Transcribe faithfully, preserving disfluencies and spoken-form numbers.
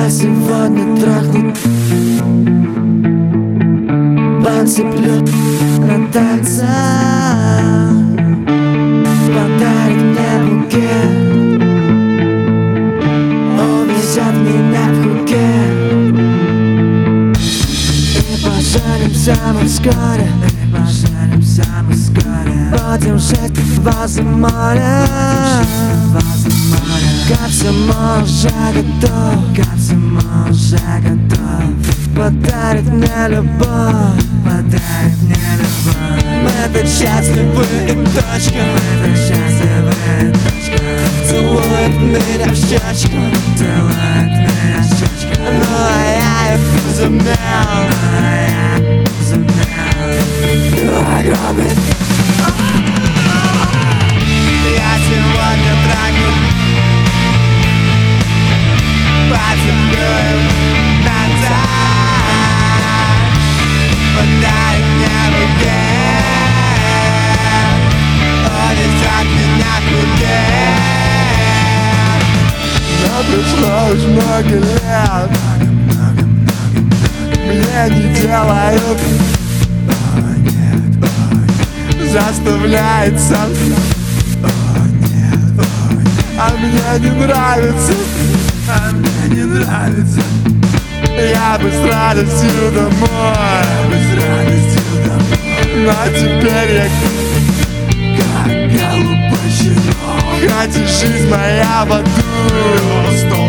тебя сегодня трахнут, подцеплют на танцах, подарит мне букет, увезет меня в Пхукет. И поженимся мы вскоре, и поженимся мы вскоре. Будем жить возле моря, ко всему уже готов, ко всему уже готов. Подарит мне любовь, подарит мне любовь. Мы это счастливые точка, мы это счастливые точка. Целует меня в щечку, целует меня в щечку. Ну а я их разумел, ну а я разумел. Огромный. Я сегодня трахну, подцеплю танцах, подарит мне букет, увезет меня в Пхукет. Но прошло уж много лет, мне не делают, заставляет сам. А мне не нравится, а мне не нравится. Я бы с радостью домой, я бы с радостью домой. Но теперь я как голубой щенок, хоть и жизнь моя в аду.